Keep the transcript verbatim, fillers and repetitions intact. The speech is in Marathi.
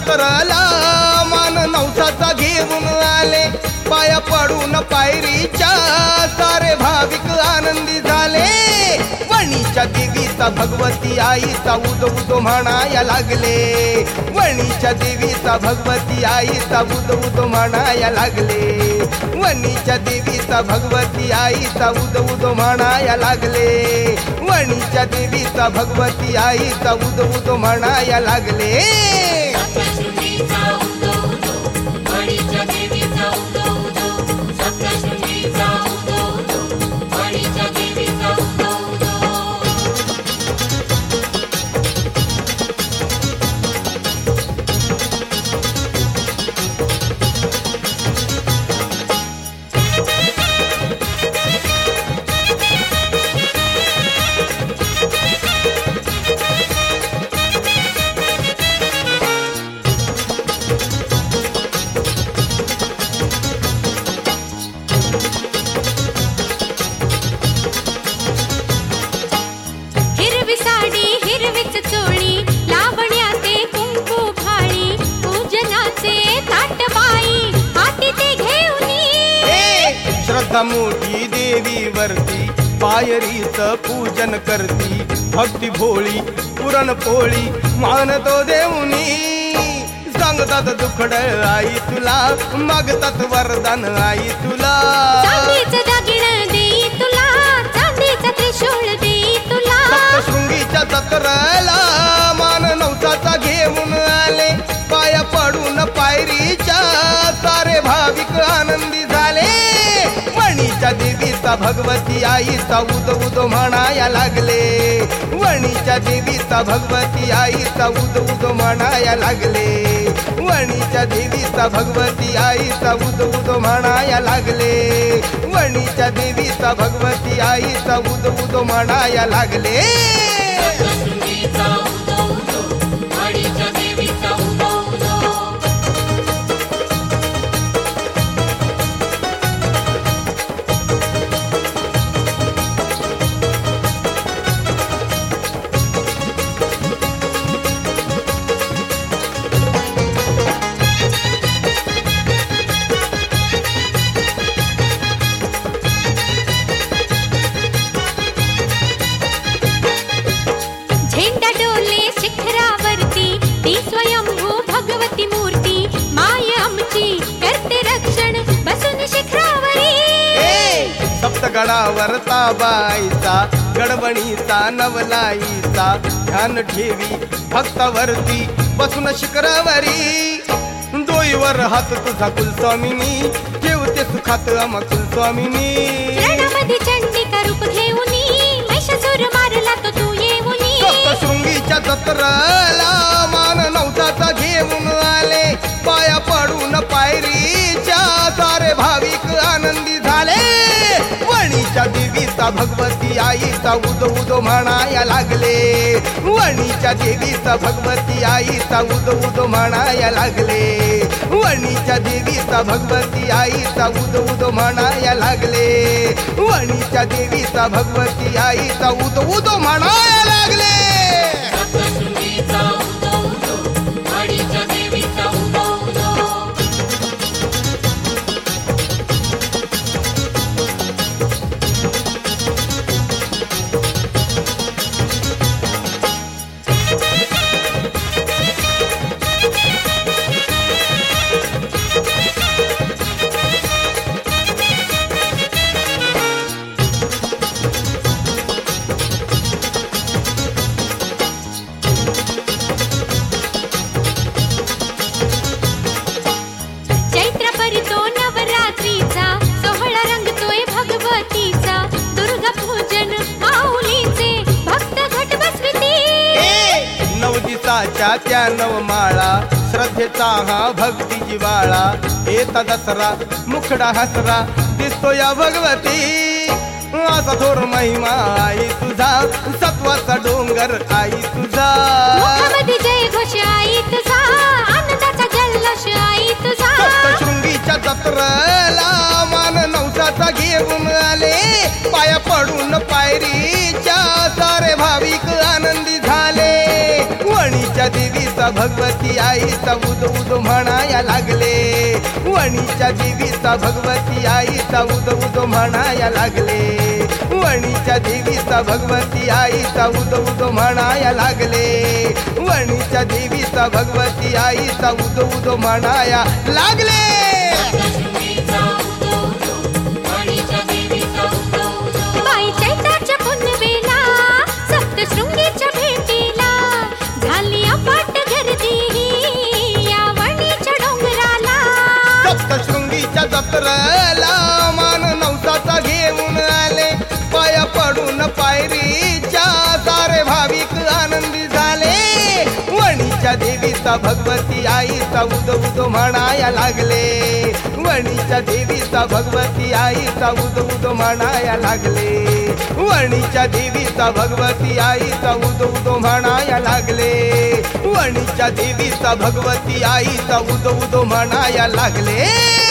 जत्राला मान नवसाचा घेऊन आले, पाया पडून पायरीच्या सारे भाविक आनंदी झाले. वणीच्या देवीचा भगवती आईचा उदो उदो म्हणाया लागले, वणीच्या देवीचा भगवती आईचा उदो उदो म्हणाया लागले, वणीच्या देवीचा भगवती आईचा उदो उदो म्हणाया लागले, वणीच्या देवीचा भगवती आईचा उदो उदो म्हणाया लागले. श्रद्धा मोठी देवीवरती पायरीचं पूजन करती, भक्ती भोळी पुरणपोळी मानतो देऊनी. सांगतात दुखड आई तुला, मागतात वरदान आई तुला. चांदीचं दागिनं देई तुला, चांदीचं त्रिशूळ देई तुला. सप्तशृंगीच्या जत्राला मान नवसाचा घेऊन आले, पाया पडून पायरीच्या सारे भाविक आनंदी झाले. वणीच्या देवीचा भगवती आईचा उदो उदो म्हणाया लागले, वणीच्या देवीचा भगवती आईचा उदो उदो म्हणाया लागले, वणीच्या देवीचा भगवती आईचा उदो उदो म्हणाया लागले, वणीच्या देवीचा भगवती आईचा उदो उदो म्हणाया लागले. झेंडा डोले शिखरावरती, ती स्वयंभू भगवती मूर्ती, माय आमची करते रक्षण बसून शिखरावरी. सप्तगडावर ताबाईचा, गडबणीचा नवलाईचा, ध्यान ठेवी भक्तावरती बसून शिखरावरी. डोईवर हात तुझा कुलस्वामिनी, ठेवते सुखात आम्हा कुलस्वामिनी. रणामध्ये चंडिका रूप घेऊनी, महिषासूर मारला तो तू येऊनी. सप्तशृंगीच्या जत्राला मान नवसाचा घेऊन आले, पाया पडून पायरीच्या सारे भाविक आनंदी झाले. वणीच्या देवीचा भगवती आईचा उदो उदो म्हणाया लागले, वणीच्या देवीचा भगवती आईचा उदो उदो म्हणाया लागले, वणीच्या देवीचा भगवती आईचा उदो उदो म्हणाया लागले, वणीच्या देवीचा भगवती आईचा उदो उदो म्हणाया लागले. दिवसाच्या त्या नवमाळा श्रद्धेचा हा भक्ती जिवाळा येता दसरा मुखडा हसरा दिसतो या भगवती असा थोर महिमा आई तुझा सत्वाचा डोंगर आई तुझा मुखामध्ये जय घोष आई तुझा आनंदाचा जल्लोष आई तुझा सप्तशृंगीच्या जत्रेला मान नवसाचा घेऊन आले पाया पडून पायरीच्या सारे भाविक आनंदी झाले वणीच्या देवीचा भगवती आईचा उद उद म्हणाया लागले वणीच्या देवीचा भगवती आईचा उद उद म्हणाया लागले वणीच्या देवीचा भगवती आईचा उद उद म्हणाया लागले वणीच्या देवीचा भगवती आईचा उद उद म्हणाया लागले बाई चैत्राच्या पुनवेला सप्तशृंगीच्या भेटीला झाली अफाट गर्दी या वणीच्या डोंगराला सप्तशृंगीच्या जत्रेला मान नवसाचा घेऊन आले पाया पडून पायरीच्या सारे भाविक आनंदी झाले वणीच्या देवीचा भगवती आईचा उद उद म्हणाया लागले वणीच्या देवीचा भगवती आईचा उद उद म्हणाया लागले वणीच्या देवीचा भगवती आईचा उद उद म्हणाया लागले वणीच्या देवीचा भगवती आईचा उद उद म्हणाया लागले